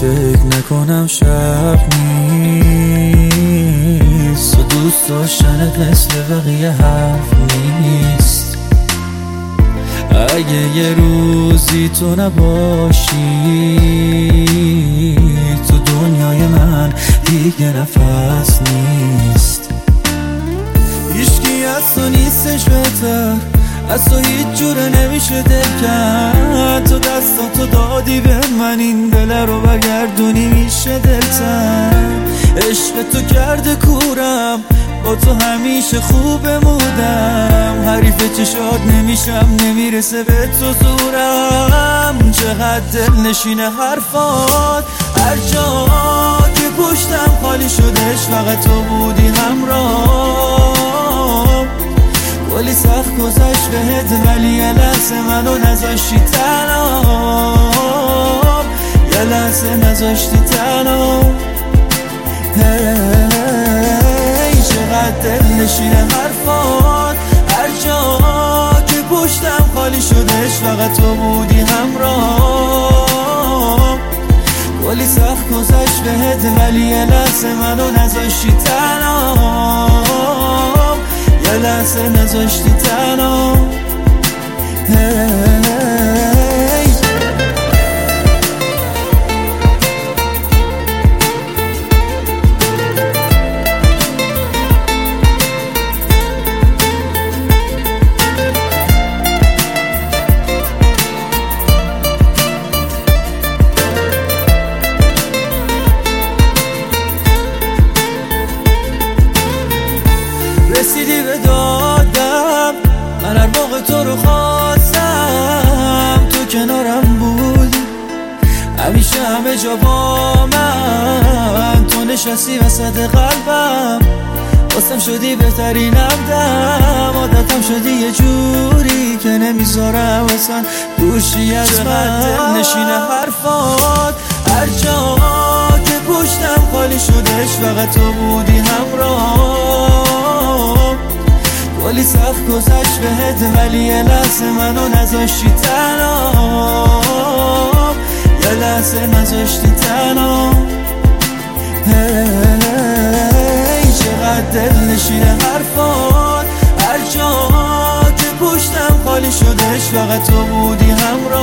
فکر نکنم شب نیست و دوست داشتنت مثل بقیه حرف نیست. اگه یه روزی تو نباشی تو دنیای من دیگه نفس نیست. هیچکی از تو نیستش بهتر، از تو هیچ جوره نمیشه دل کرد. تو دستاتو دادی به من این دل رو برگردونی میشه دلتر. عشق تو کرده کورم، با تو همیشه خوب بمودم. حریف چشات نمیشم، نمیرسه به تو زورم. چقدر دل نشینه حرفات، هر جا که پشتم خالی شدش فقط تو بودی همراه. کلی سخت گذشت بهت ولی یه لحظه منو نذاشتی تنها. یه لحظه نذاشتی تنها. چقدر دل نشینه حرفات، هر جا که پشتم خالی شدش فقط تو بودی همراه. کلی سخت گذشت بهت ولی یه لحظه منو نذاشتی تنها. یه لحظه نذاشتی تنها. رسیدی به دادم، من هر موقع تو رو خواستم تو کنارم بودی. همیشه همه جا با من تو نشستی وسط قلبم. واسم شدی بهترین همدم، عادتم شدی یه جوری که نمیذارم اصلا دوشی از من. دل نشینه حرفات، هر جا که پشتم خالی شدش فقط تو بودی همراه. کلی سخت گذشت بهت ولی یه لحظه منو نذاشتی تنها. یه لحظه نذاشتی تنها. چقدر دل نشینه حرفات، هر جا که پشتم خالی شدش فقط تو بودی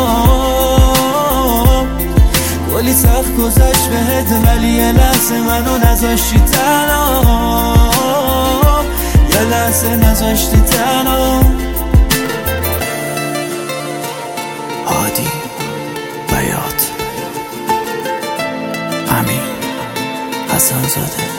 همراه. کلی سخت گذشت بهت ولی یه لحظه منو نذاشتی تنها. یه لحظه نذاشتی تنها. هادی بیات، امین حسن زاده.